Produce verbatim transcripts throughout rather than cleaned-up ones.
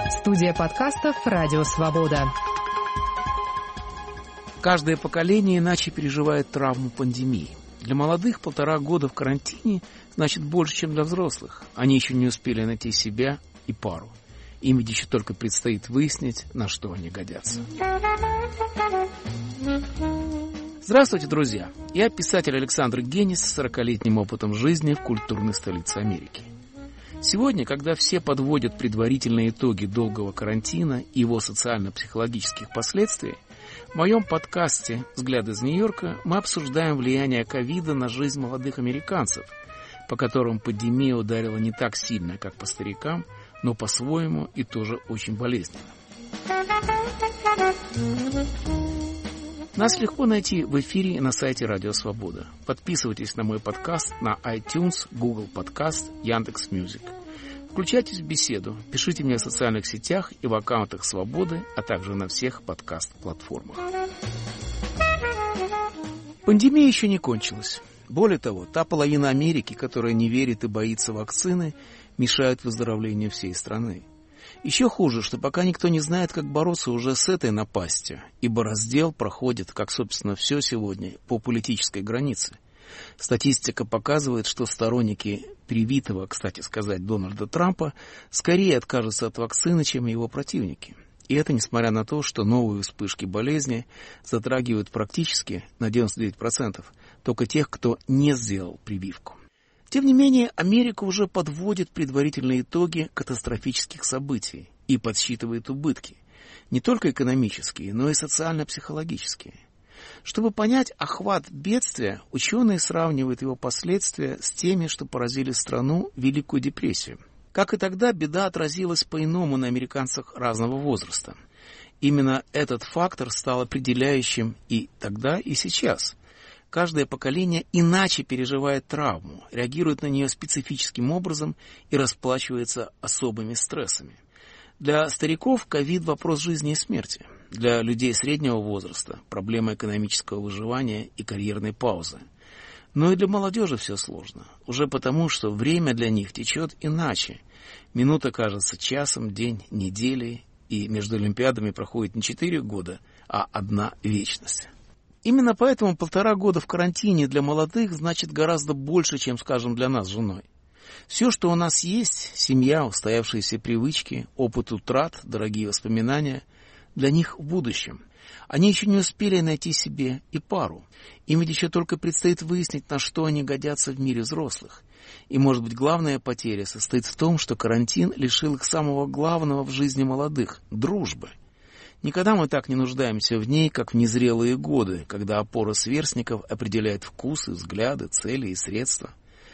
Студия подкастов «Радио Свобода». Каждое поколение иначе переживает травму пандемии. Для молодых полтора года в карантине значит больше, чем для взрослых. Они еще не успели найти себя и пару. Им ведь еще только предстоит выяснить, на что они годятся. Здравствуйте, друзья! Я писатель Александр Генис с сорокалетним опытом жизни в культурной столице Америки. Сегодня, когда все подводят предварительные итоги долгого карантина и его социально-психологических последствий, в моем подкасте «Взгляд из Нью-Йорка» мы обсуждаем влияние ковида на жизнь молодых американцев, по которым пандемия ударила не так сильно, как по старикам, но по-своему и тоже очень болезненно. Нас легко найти в эфире и на сайте Радио Свобода. Подписывайтесь на мой подкаст на iTunes, Google Подкаст, Яндекс.Мьюзик. Включайтесь в беседу, пишите мне в социальных сетях и в аккаунтах Свободы, а также на всех подкаст-платформах. Пандемия еще не кончилась. Более того, та половина Америки, которая не верит и боится вакцины, мешает выздоровлению всей страны. Еще хуже, что пока никто не знает, как бороться уже с этой напастью, ибо раздел проходит, как, собственно, все сегодня, по политической границе. Статистика показывает, что сторонники привитого, кстати сказать, Дональда Трампа скорее откажутся от вакцины, чем его противники. И это несмотря на то, что новые вспышки болезни затрагивают практически на девяносто девять процентов только тех, кто не сделал прививку. Тем не менее, Америка уже подводит предварительные итоги катастрофических событий и подсчитывает убытки, не только экономические, но и социально-психологические. Чтобы понять охват бедствия, ученые сравнивают его последствия с теми, что поразили страну в Великую депрессию. Как и тогда, беда отразилась по-иному на американцах разного возраста. Именно этот фактор стал определяющим и тогда, и сейчас. Каждое поколение иначе переживает травму, реагирует на нее специфическим образом и расплачивается особыми стрессами. Для стариков ковид – вопрос жизни и смерти. Для людей среднего возраста – проблема экономического выживания и карьерной паузы. Но и для молодежи все сложно. Уже потому, что время для них течет иначе. Минута кажется часом, день – неделей, и между Олимпиадами проходит не четыре года, а одна вечность. Именно поэтому полтора года в карантине для молодых значит гораздо больше, чем, скажем, для нас с женой. Все, что у нас есть, семья, устоявшиеся привычки, опыт утрат, дорогие воспоминания, для них в будущем. Они еще не успели найти себе и пару. Им ведь еще только предстоит выяснить, на что они годятся в мире взрослых. И, может быть, главная потеря состоит в том, что карантин лишил их самого главного в жизни молодых – дружбы. Никогда мы так не нуждаемся в ней, как в незрелые годы, когда опора сверстников определяет вкусы, взгляды, цели и средства.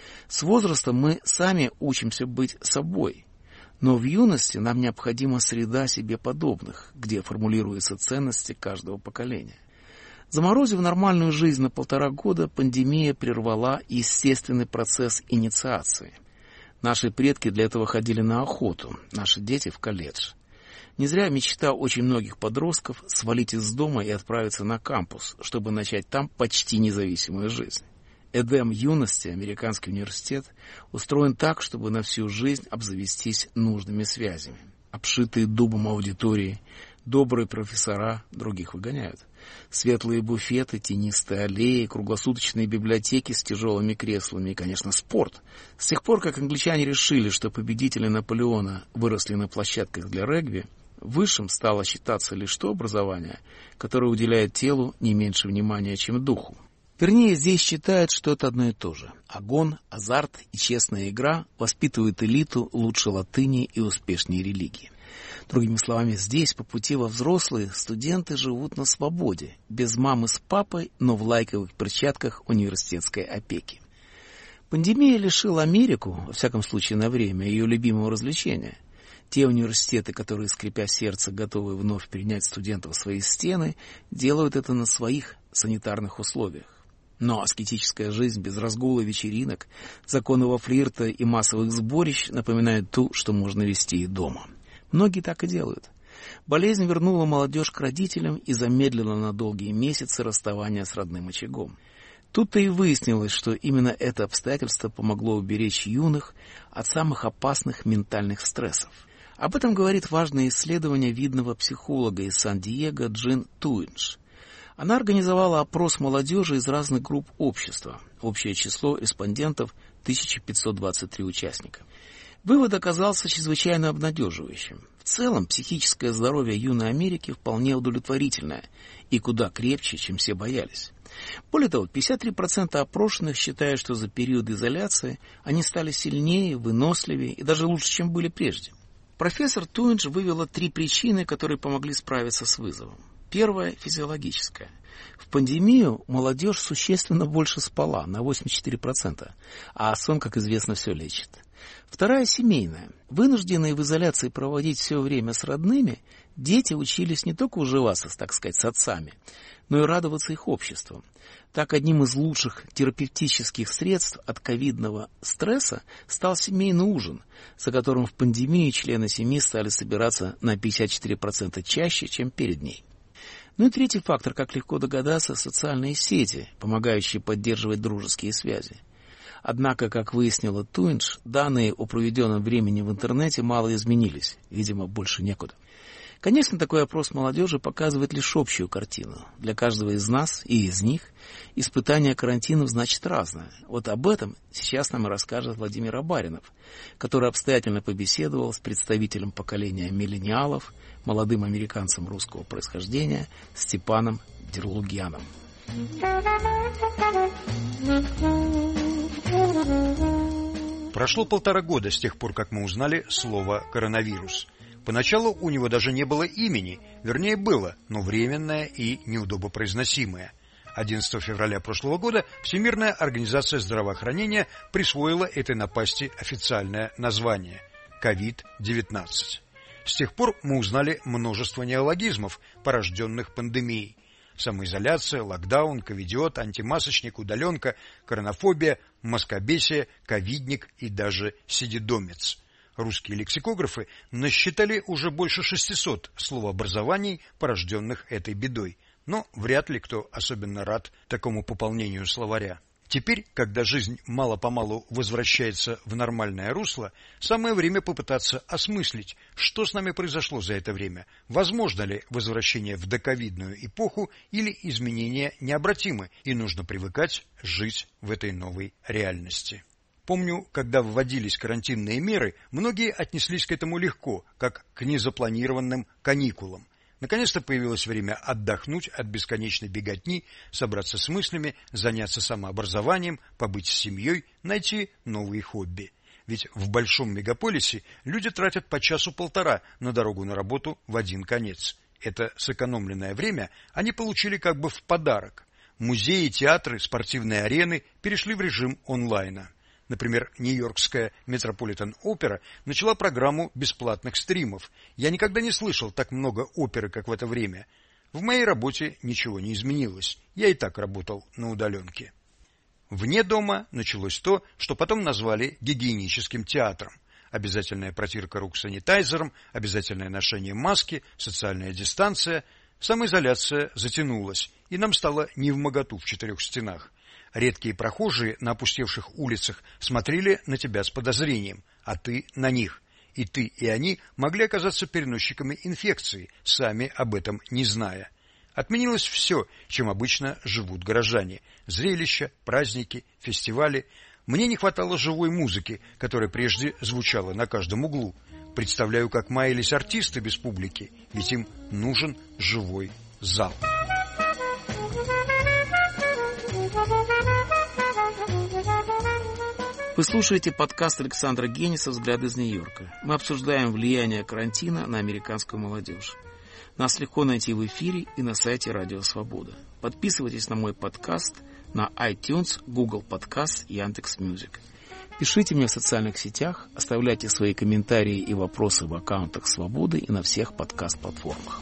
С возрастом мы сами учимся быть собой, но в юности нам необходима среда себе подобных, где формулируются ценности каждого поколения. Заморозив нормальную жизнь на полтора года, пандемия прервала естественный процесс инициации. Наши предки для этого ходили на охоту, наши дети в колледж. Не зря мечта очень многих подростков свалить из дома и отправиться на кампус, чтобы начать там почти независимую жизнь. Эдем юности, американский университет, устроен так, чтобы на всю жизнь обзавестись нужными связями. Обшитые дубом аудитории, добрые профессора, других выгоняют. Светлые буфеты, тенистые аллеи, круглосуточные библиотеки с тяжелыми креслами и, конечно, спорт. С тех пор, как англичане решили, что победители Наполеона выросли на площадках для регби, высшим стало считаться лишь то образование, которое уделяет телу не меньше внимания, чем духу. Вернее, здесь считают, что это одно и то же. Огонь, азарт и честная игра воспитывают элиту лучше латыни и успешнее религии. Другими словами, здесь, по пути во взрослые, студенты живут на свободе, без мамы с папой, но в лайковых перчатках университетской опеки. Пандемия лишила Америку, во всяком случае на время, ее любимого развлечения. Те университеты, которые, скрипя сердце, готовы вновь принять студентов в свои стены, делают это на своих санитарных условиях. Но аскетическая жизнь без разгула вечеринок, законного флирта и массовых сборищ напоминает ту, что можно вести и дома. Многие так и делают. Болезнь вернула молодежь к родителям и замедлила на долгие месяцы расставание с родным очагом. Тут-то и выяснилось, что именно это обстоятельство помогло уберечь юных от самых опасных ментальных стрессов. Об этом говорит важное исследование видного психолога из Сан-Диего Джин Туинш. Она организовала опрос молодежи из разных групп общества. Общее число респондентов – тысяча пятьсот двадцать три участника. Вывод оказался чрезвычайно обнадеживающим. В целом, психическое здоровье юной Америки вполне удовлетворительное и куда крепче, чем все боялись. Более того, пятьдесят три процента опрошенных считают, что за период изоляции они стали сильнее, выносливее и даже лучше, чем были прежде. Профессор Туинш вывела три причины, которые помогли справиться с вызовом. Первая – физиологическая. В пандемию молодежь существенно больше спала, на восемьдесят четыре процента, а сон, как известно, все лечит. Вторая – семейная. Вынужденные в изоляции проводить все время с родными, дети учились не только уживаться, так сказать, с отцами, но и радоваться их обществу. Так, одним из лучших терапевтических средств от ковидного стресса стал семейный ужин, за которым в пандемию члены семьи стали собираться на пятьдесят четыре процента чаще, чем перед ней. Ну и третий фактор, как легко догадаться, социальные сети, помогающие поддерживать дружеские связи. Однако, как выяснила Туинш, данные о проведенном времени в интернете мало изменились, видимо, больше некуда. Конечно, такой опрос молодежи показывает лишь общую картину. Для каждого из нас и из них испытание карантином значит разное. Вот об этом сейчас нам и расскажет Владимир Абаринов, который обстоятельно побеседовал с представителем поколения миллениалов, молодым американцем русского происхождения Степаном Дерлугьяном. Прошло полтора года с тех пор, как мы узнали слово «коронавирус». Поначалу у него даже не было имени, вернее было, но временное и неудобопроизносимое. одиннадцатого февраля прошлого года Всемирная организация здравоохранения присвоила этой напасти официальное название – ковид девятнадцать. С тех пор мы узнали множество неологизмов, порожденных пандемией. Самоизоляция, локдаун, ковидиот, антимасочник, удаленка, коронофобия, московесие, ковидник и даже сидидомец. Русские лексикографы насчитали уже больше шестисот словообразований, порожденных этой бедой, но вряд ли кто особенно рад такому пополнению словаря. Теперь, когда жизнь мало-помалу возвращается в нормальное русло, самое время попытаться осмыслить, что с нами произошло за это время, возможно ли возвращение в доковидную эпоху или изменения необратимы, и нужно привыкать жить в этой новой реальности. Помню, когда вводились карантинные меры, многие отнеслись к этому легко, как к незапланированным каникулам. Наконец-то появилось время отдохнуть от бесконечной беготни, собраться с мыслями, заняться самообразованием, побыть с семьей, найти новые хобби. Ведь в большом мегаполисе люди тратят по часу-полтора на дорогу на работу в один конец. Это сэкономленное время они получили как бы в подарок. Музеи, театры, спортивные арены перешли в режим онлайна. Например, нью-йоркская Метрополитен-опера начала программу бесплатных стримов. Я никогда не слышал так много оперы, как в это время. В моей работе ничего не изменилось. Я и так работал на удаленке. Вне дома началось то, что потом назвали гигиеническим театром. Обязательная протирка рук санитайзером, обязательное ношение маски, социальная дистанция. Самоизоляция затянулась, и нам стало невмоготу в четырех стенах. Редкие прохожие на опустевших улицах смотрели на тебя с подозрением, а ты на них. И ты, и они могли оказаться переносчиками инфекции, сами об этом не зная. Отменилось все, чем обычно живут горожане. Зрелища, праздники, фестивали. Мне не хватало живой музыки, которая прежде звучала на каждом углу. Представляю, как маялись артисты без публики, ведь им нужен живой зал. Вы слушаете подкаст Александра Гениса «Взгляд из Нью-Йорка». Мы обсуждаем влияние карантина на американскую молодежь. Нас легко найти в эфире и на сайте Радио Свобода. Подписывайтесь на мой подкаст на iTunes, Google Podcast и Яндекс.Мьюзик. Пишите мне в социальных сетях, оставляйте свои комментарии и вопросы в аккаунтах Свободы и на всех подкаст-платформах.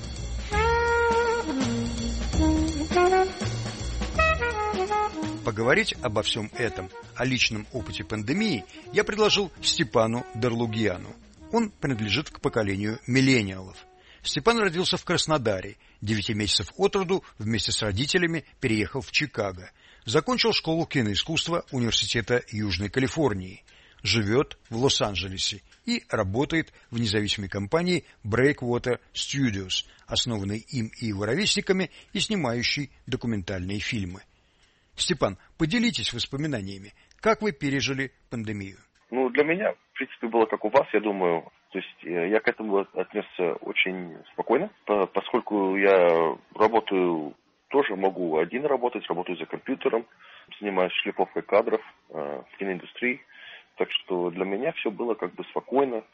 Поговорить обо всем этом, о личном опыте пандемии, я предложил Степану Дерлугьяну. Он принадлежит к поколению миллениалов. Степан родился в Краснодаре, девяти месяцев от роду вместе с родителями переехал в Чикаго. Закончил школу киноискусства Университета Южной Калифорнии. живет в Лос-Анджелесе и работает в независимой компании Breakwater Studios, основанной им и его ровесниками и снимающей документальные фильмы. Степан, поделитесь воспоминаниями, как вы пережили пандемию? Ну, для меня, в принципе, было как у вас, я думаю. То есть я к этому отнесся очень спокойно, поскольку я работаю, тоже могу один работать, работаю за компьютером, занимаюсь шлифовкой кадров в киноиндустрии. Так что для меня все было как бы спокойно.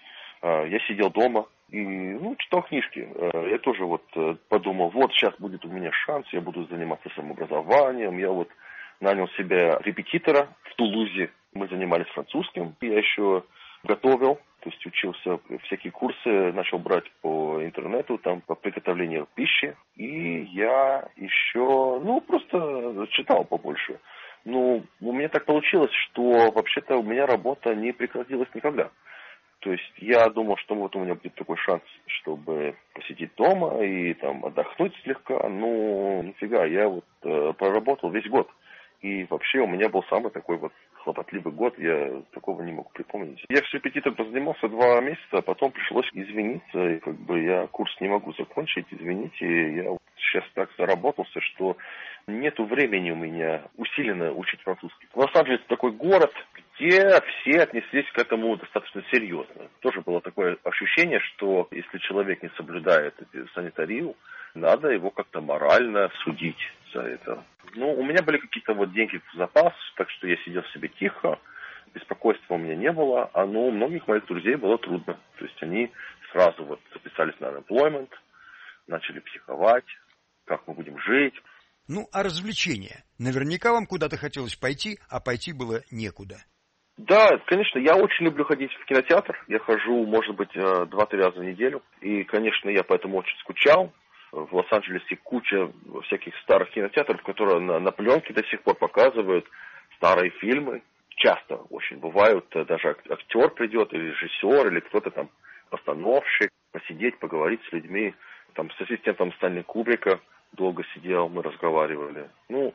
Я сидел дома и ну, читал книжки. Я тоже вот подумал, вот сейчас будет у меня шанс, я буду заниматься самообразованием. Я вот нанял себе репетитора в Тулузе. Мы занимались французским. Я еще готовил, то есть учился, всякие курсы начал брать по интернету, там, по приготовлению пищи. И я еще, ну, просто читал побольше. Ну, у меня так получилось, что вообще-то у меня работа не прекратилась никогда. То есть я думал, что вот у меня будет такой шанс, чтобы посидеть дома и там отдохнуть слегка. Ну, нифига, я вот э, проработал весь год. И вообще у меня был самый такой вот хлопотливый год, я такого не могу припомнить. Я с репетитором позанимался два месяца, а потом пришлось извиниться, и как бы я курс не могу закончить, извините, я вот сейчас так заработался, что нету времени у меня усиленно учить французский. Лос-Анджелес такой город, где все отнеслись к этому достаточно серьезно. Тоже было такое ощущение, что если человек не соблюдает санитарию, надо его как-то морально судить за это. Ну, у меня были какие-то вот деньги в запас, так что я сидел себе тихо, беспокойства у меня не было, а ну, у многих моих друзей было трудно. То есть они сразу вот записались на unemployment, начали психовать, как мы будем жить. Ну, а развлечения? Наверняка вам куда-то хотелось пойти, а пойти было некуда. Да, конечно, я очень люблю ходить в кинотеатр. Я хожу, может быть, два-три раза в неделю. И, конечно, я поэтому очень скучал. В Лос-Анджелесе куча всяких старых кинотеатров, которые на, на пленке до сих пор показывают старые фильмы. Часто очень бывают, даже актер придет, или режиссер, или кто-то там, постановщик, посидеть, поговорить с людьми. Там с ассистентом Стэнли Кубрика долго сидел, мы разговаривали. Ну,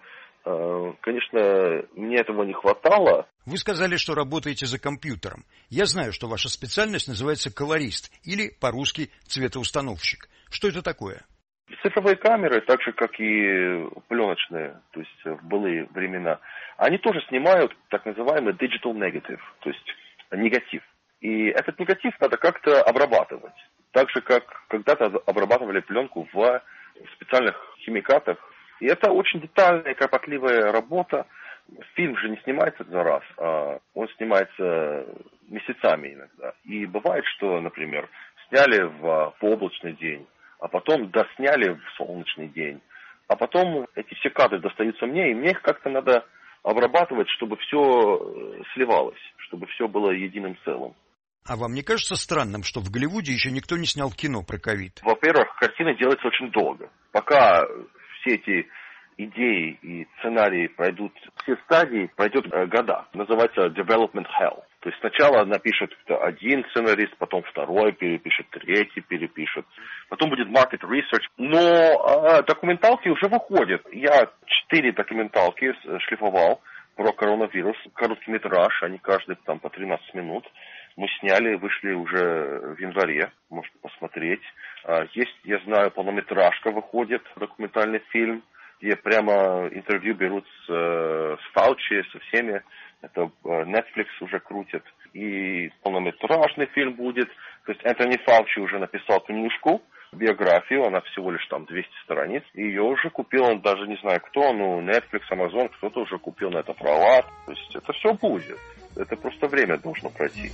э, конечно, мне этого не хватало. Вы сказали, что работаете за компьютером. Я знаю, что ваша специальность называется колорист, или по-русски цветоустановщик. Что это такое? Цифровые камеры, так же, как и пленочные, то есть в былые времена, они тоже снимают так называемый digital negative, то есть негатив. И этот негатив надо как-то обрабатывать. Так же, как когда-то обрабатывали пленку в специальных химикатах. И это очень детальная и кропотливая работа. Фильм же не снимается за раз, а он снимается месяцами иногда. И бывает, что, например, сняли в облачный день, а потом досняли в солнечный день. А потом эти все кадры достаются мне, и мне их как-то надо обрабатывать, чтобы все сливалось, чтобы все было единым целым. А вам не кажется странным, что в Голливуде еще никто не снял кино про ковид? Во-первых, картина делается очень долго. Пока все эти идеи и сценарии пройдут, все стадии пройдет года. Называется development hell. То есть сначала напишет один сценарист, потом второй перепишет, третий перепишет. Потом будет market research. Но а, документалки уже выходят. Я четыре документалки шлифовал про коронавирус. Короткий метраж, они каждый там по тринадцать минут. Мы сняли, вышли уже в январе, можете посмотреть. Есть, я знаю, полнометражка выходит, документальный фильм, где прямо интервью берут с, с Фаучи, со всеми. Это Netflix уже крутит. И полнометражный фильм будет. То есть Энтони Фаучи уже написал книжку, биографию, она всего лишь там двести страниц. И ее уже купил, он даже не знаю кто, ну Netflix, Amazon, кто-то уже купил на это права. То есть это все будет. Это просто время должно пройти.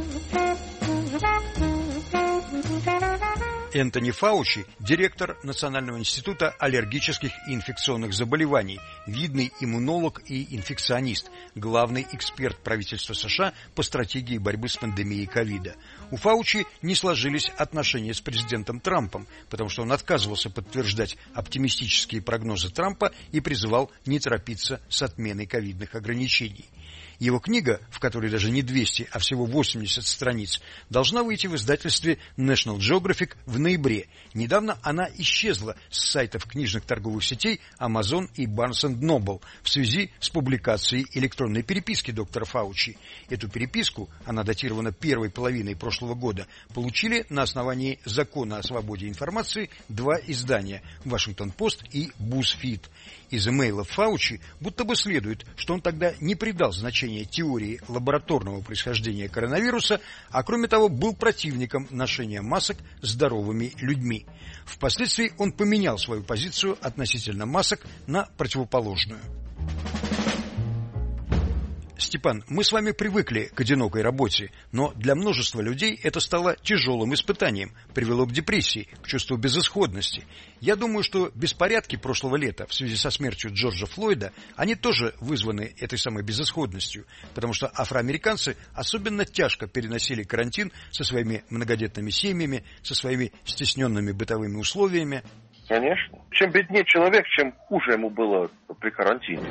Энтони Фаучи, директор Национального института аллергических и инфекционных заболеваний, видный иммунолог и инфекционист, главный эксперт правительства США по стратегии борьбы с пандемией ковида. У Фаучи не сложились отношения с президентом Трампом, потому что он отказывался подтверждать оптимистические прогнозы Трампа и призывал не торопиться с отменой ковидных ограничений. Его книга, в которой даже не двести, а всего восемьдесят страниц, должна выйти в издательстве National Geographic в ноябре. Недавно она исчезла с сайтов книжных торговых сетей Amazon и Barnes энд Noble в связи с публикацией электронной переписки доктора Фаучи. Эту переписку, она датирована первой половиной прошлого года, получили на основании закона о свободе информации два издания «Вашингтон-Пост» и «BuzzFeed». Из имейлов Фаучи будто бы следует, что он тогда не придал значения теории лабораторного происхождения коронавируса, а кроме того был противником ношения масок здоровыми людьми. Впоследствии он поменял свою позицию относительно масок на противоположную. Степан, мы с вами привыкли к одинокой работе, но для множества людей это стало тяжелым испытанием, привело к депрессии, к чувству безысходности. Я думаю, что беспорядки прошлого лета в связи со смертью Джорджа Флойда, они тоже вызваны этой самой безысходностью, потому что афроамериканцы особенно тяжко переносили карантин со своими многодетными семьями, со своими стесненными бытовыми условиями. Конечно. Чем беднее человек, чем хуже ему было при карантине.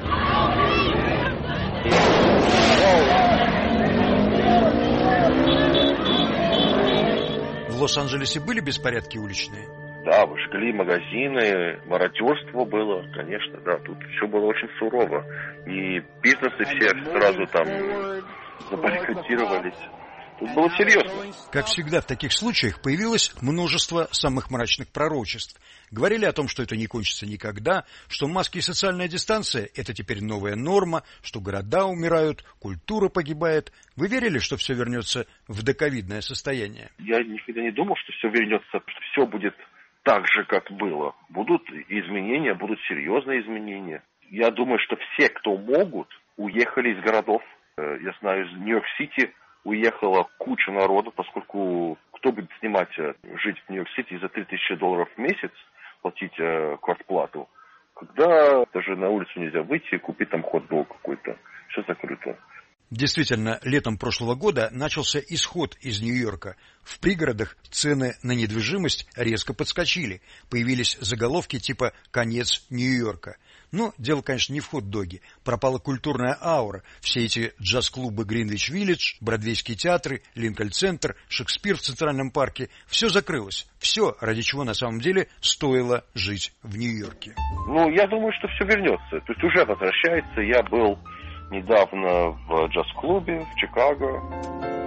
В Лос-Анджелесе были беспорядки уличные? Да, жгли магазины, мародерство было, конечно, да, тут все было очень сурово. И бизнесы все сразу там забаррикадировались. Тут было серьезно. Как всегда в таких случаях появилось множество самых мрачных пророчеств. Говорили о том, что это не кончится никогда, что маски и социальная дистанция – это теперь новая норма, что города умирают, культура погибает. Вы верили, что все вернется в доковидное состояние? Я никогда не думал, что все вернется, что все будет так же, как было. Будут изменения, будут серьезные изменения. Я думаю, что все, кто могут, уехали из городов. Я знаю, из Нью-Йорк-Сити уехала куча народу, поскольку кто будет снимать, жить в Нью-Йорк-Сити за три тысячи долларов в месяц, платить э, квартплату, когда даже на улицу нельзя выйти и купить там хот-дог какой-то. Все закрыто. Действительно, летом прошлого года начался исход из Нью-Йорка. В пригородах цены на недвижимость резко подскочили. Появились заголовки типа «Конец Нью-Йорка». Но дело, конечно, не в хот-доге. Пропала культурная аура. Все эти джаз-клубы Гринвич-Виллидж, бродвейские театры, Линкольн-центр, Шекспир в Центральном парке. Все закрылось. Все, ради чего на самом деле стоило жить в Нью-Йорке. Ну, я думаю, что все вернется. То есть уже возвращается. Я был недавно в джаз-клубе в Чикаго.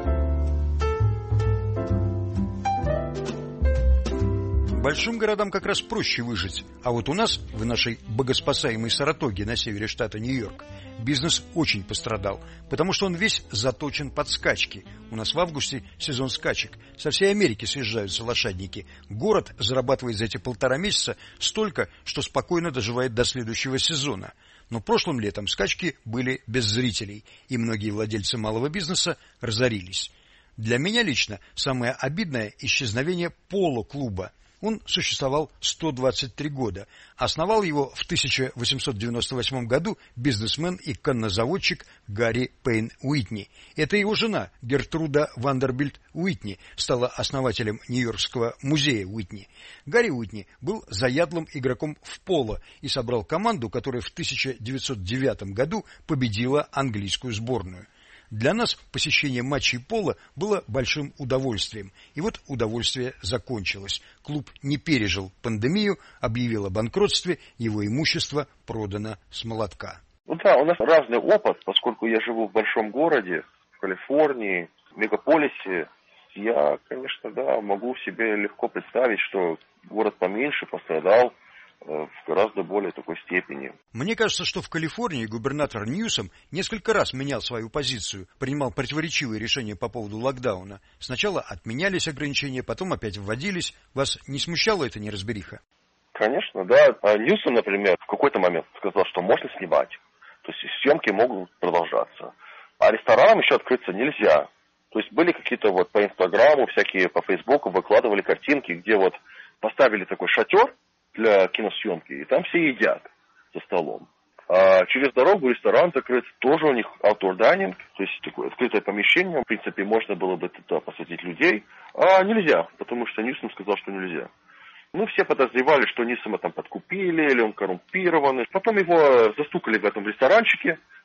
Большим городам как раз проще выжить, а вот у нас, в нашей богоспасаемой Саратоге на севере штата Нью-Йорк, бизнес очень пострадал, потому что он весь заточен под скачки. У нас в августе сезон скачек, со всей Америки съезжаются лошадники. Город зарабатывает за эти полтора месяца столько, что спокойно доживает до следующего сезона. Но прошлым летом скачки были без зрителей, и многие владельцы малого бизнеса разорились. Для меня лично самое обидное – исчезновение поло-клуба. Он существовал сто двадцать три года. Основал его в тысяча восемьсот девяносто восьмом году бизнесмен и коннозаводчик Гарри Пейн Уитни. Это его жена Гертруда Вандербильт Уитни стала основателем Нью-Йоркского музея Уитни. Гарри Уитни был заядлым игроком в поло и собрал команду, которая в тысяча девятьсот девятом году победила английскую сборную. Для нас посещение матчей поло было большим удовольствием. И вот удовольствие закончилось. Клуб не пережил пандемию, объявил о банкротстве, его имущество продано с молотка. Ну да, у нас разный опыт, поскольку я живу в большом городе, в Калифорнии, в мегаполисе. Я, конечно, да, могу себе легко представить, что город поменьше пострадал в гораздо более такой степени. Мне кажется, что в Калифорнии губернатор Ньюсом несколько раз менял свою позицию, принимал противоречивые решения по поводу локдауна. Сначала отменялись ограничения, потом опять вводились. Вас не смущала эта неразбериха? Конечно, да. Ньюсом, например, в какой-то момент сказал, что можно снимать. То есть съемки могут продолжаться. А ресторанам еще открыться нельзя. То есть были какие-то вот по Инстаграму, всякие по Фейсбуку выкладывали картинки, где вот поставили такой шатер для киносъемки, и там все едят за столом. А через дорогу ресторан закрыт, тоже у них outdoor dining, то есть такое открытое помещение. В принципе, можно было бы туда посадить людей, а нельзя, потому что Ньюсом сказал, что нельзя. Ну, все подозревали, что Ньюсома там подкупили, или он коррумпированный. Потом его застукали в этом ресторанчике,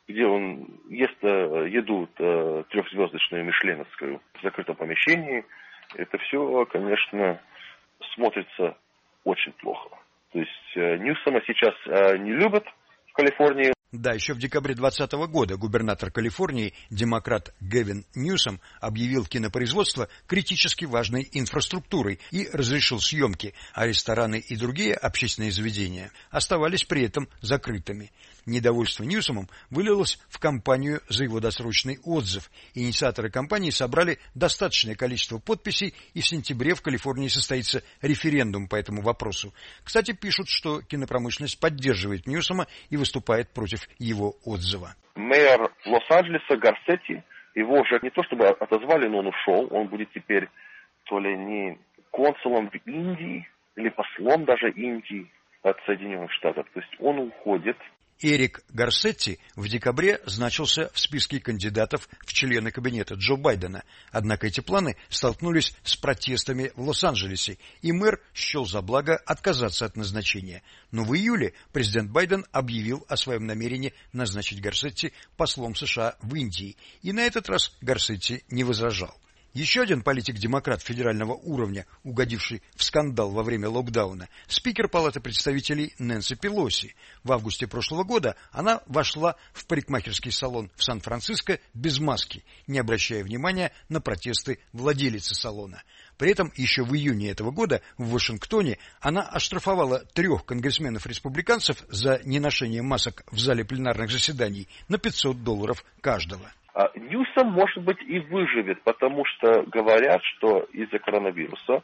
где он ест еду трехзвездочную мишленовскую в закрытом помещении, это все, конечно, смотрится очень плохо. То есть Ньюсома сейчас не любят в Калифорнии. Да, еще в декабре двадцатого года губернатор Калифорнии, демократ Гэвин Ньюсом, объявил кинопроизводство критически важной инфраструктурой и разрешил съемки, а рестораны и другие общественные заведения оставались при этом закрытыми. Недовольство Ньюсомом вылилось в кампанию за его досрочный отзыв. Инициаторы кампании собрали достаточное количество подписей, и в сентябре в Калифорнии состоится референдум по этому вопросу. Кстати, пишут, что кинопромышленность поддерживает Ньюсома и выступает против его отзыва. Мэр Лос-Анджелеса Гарсетти, его уже не то чтобы отозвали, но он ушел. Он будет теперь то ли не консулом в Индии, или послом даже Индии от Соединенных Штатов. То есть он уходит. Эрик Гарсетти в декабре значился в списке кандидатов в члены кабинета Джо Байдена. Однако эти планы столкнулись с протестами в Лос-Анджелесе, и мэр счел за благо отказаться от назначения. Но в июле президент Байден объявил о своем намерении назначить Гарсетти послом США в Индии, и на этот раз Гарсетти не возражал. Еще один политик-демократ федерального уровня, угодивший в скандал во время локдауна, спикер Палаты представителей Нэнси Пелоси. В августе прошлого года она вошла в парикмахерский салон в Сан-Франциско без маски, не обращая внимания на протесты владелицы салона. При этом еще в июне этого года в Вашингтоне она оштрафовала трех конгрессменов-республиканцев за неношение масок в зале пленарных заседаний на пятьсот долларов каждого. Ньюсом, может быть, и выживет, потому что говорят, что из-за коронавируса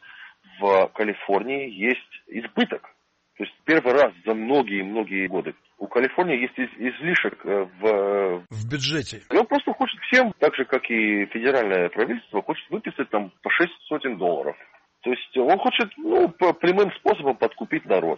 в Калифорнии есть избыток. То есть первый раз за многие-многие годы у Калифорнии есть излишек в... в бюджете. И он просто хочет всем, так же, как и федеральное правительство, хочет выписать там по шесть сотен долларов. То есть он хочет, ну, по прямым способом подкупить народ.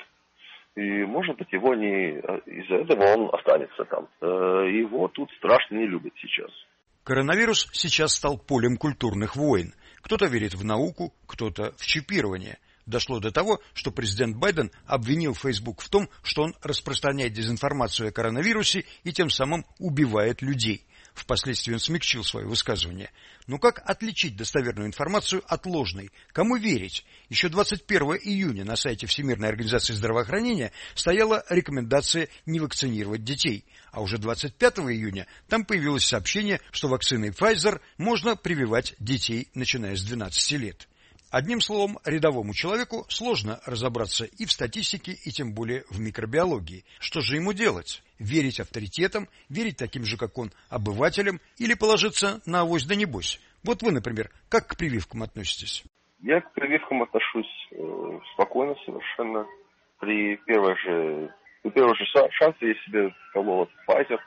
И, может быть, его не из-за этого он останется там. Его тут страшно не любят сейчас. Коронавирус сейчас стал полем культурных войн. Кто-то верит в науку, кто-то в чипирование. Дошло до того, что президент Байден обвинил Facebook в том, что он распространяет дезинформацию о коронавирусе и тем самым убивает людей. Впоследствии он смягчил свое высказывание. Но как отличить достоверную информацию от ложной? Кому верить? Еще двадцать первого июня на сайте Всемирной организации здравоохранения стояла рекомендация не вакцинировать детей. А уже двадцать пятого июня там появилось сообщение, что вакциной Pfizer можно прививать детей, начиная с двенадцати лет. Одним словом, рядовому человеку сложно разобраться и в статистике, и тем более в микробиологии. Что же ему делать? Верить авторитетам, верить таким же, как он, обывателям, или положиться на авось да небось? Вот вы, например, как к прививкам относитесь? Я к прививкам отношусь э, спокойно совершенно. При первой же, при первой же шансе я себе колол Pfizer.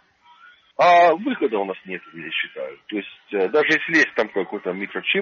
А выхода у нас нет, я считаю. То есть, э, даже если есть там какой-то микрочип,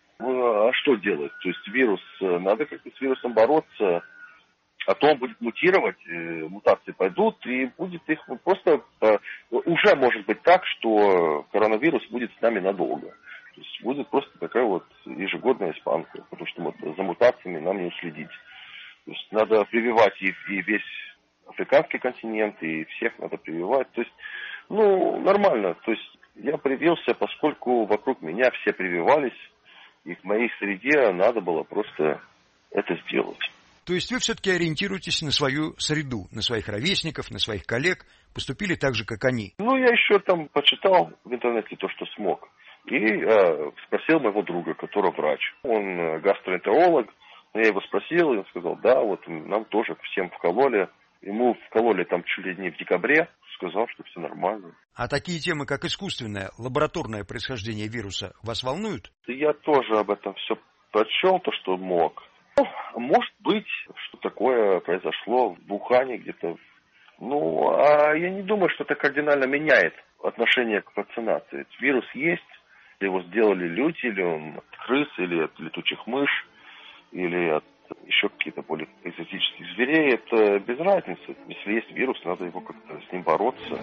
а что делать? То есть вирус, надо как-то с вирусом бороться, а то он будет мутировать, мутации пойдут, и будет их просто... Уже может быть так, что коронавирус будет с нами надолго. То есть будет просто такая вот ежегодная испанка, потому что вот за мутациями нам не уследить. То есть надо прививать и, и весь африканский континент, и всех надо прививать. То есть, ну, нормально. То есть я привился, поскольку вокруг меня все прививались, и в моей среде надо было просто это сделать. То есть вы все-таки ориентируетесь на свою среду, на своих ровесников, на своих коллег, поступили так же, как они? Ну, я еще там почитал в интернете то, что смог. И э, спросил моего друга, который врач. Он э, гастроэнтеролог. Я его спросил, и он сказал, да, вот нам тоже всем вкололи. Ему вкололи там чуть ли не в декабре. Сказал, что все нормально. А такие темы, как искусственное, лабораторное происхождение вируса, вас волнуют? Я тоже об этом все прочел, то, что мог. Ну, может быть, что такое произошло в Ухане где-то. Ну, а я не думаю, что это кардинально меняет отношение к вакцинации. Вирус есть, его сделали люди, или он от крыс, или от летучих мышь, или от еще какие-то более экзотических зверей, это без разницы. Если есть вирус, надо его как-то с ним бороться.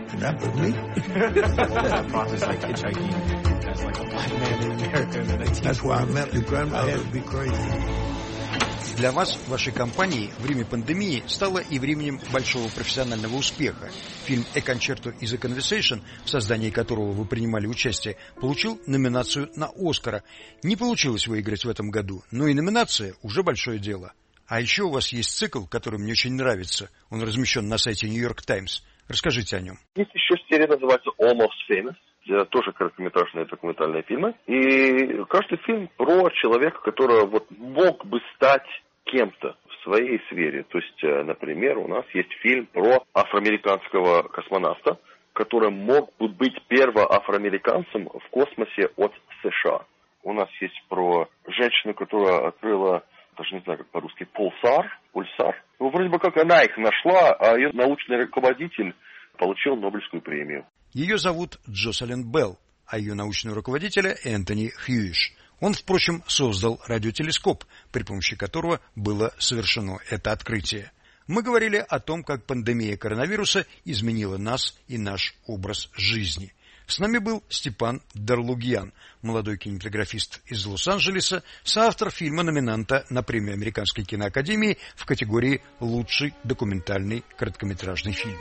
Для вас, вашей компании, время пандемии стало и временем большого профессионального успеха. Фильм «A Concerto is a Conversation», в создании которого вы принимали участие, получил номинацию на «Оскара». Не получилось выиграть в этом году, но и номинация уже большое дело. А еще у вас есть цикл, который мне очень нравится. Он размещен на сайте New York Times. Расскажите о нем. Есть еще серия, называется Almost Famous. Это тоже короткометражные документальные фильмы. И каждый фильм про человека, который вот мог бы стать кем-то в своей сфере. То есть, например, у нас есть фильм про афроамериканского космонавта, который мог бы быть первым афроамериканцем в космосе от США. У нас есть про женщину, которая открыла, даже не знаю, как по-русски, пульсар, пульсар. Ну, вроде бы как она их нашла, а ее научный руководитель получил Нобелевскую премию. Ее зовут Джоселин Белл, а ее научного руководителя Энтони Хьюиш. Он, впрочем, создал радиотелескоп, при помощи которого было совершено это открытие. Мы говорили о том, как пандемия коронавируса изменила нас и наш образ жизни. С нами был Степан Дарлугьян, молодой кинематографист из Лос-Анджелеса, соавтор фильма-номинанта на премию Американской киноакадемии в категории «Лучший документальный короткометражный фильм».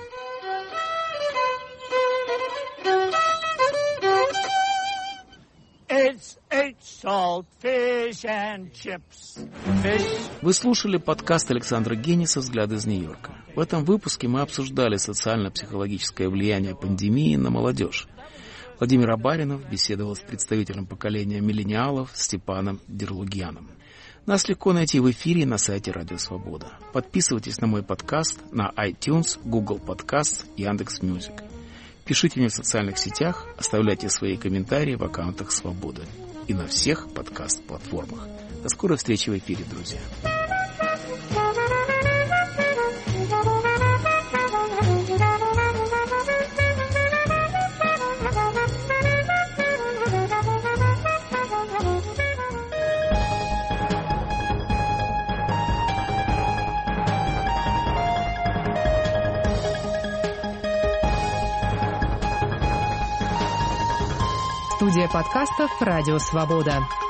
Вы слушали подкаст Александра Гениса «Взгляд из Нью-Йорка». В этом выпуске мы обсуждали социально-психологическое влияние пандемии на молодежь. Владимир Абаринов беседовал с представителем поколения миллениалов Степаном Дерлугьяном. Нас легко найти в эфире на сайте Радио Свобода. Подписывайтесь на мой подкаст на iTunes, Google Podcasts, Яндекс.Мьюзик. Пишите мне в социальных сетях, оставляйте свои комментарии в аккаунтах Свободы и на всех подкаст-платформах. До скорой встречи в эфире, друзья. Студия подкастов «Радио Свобода».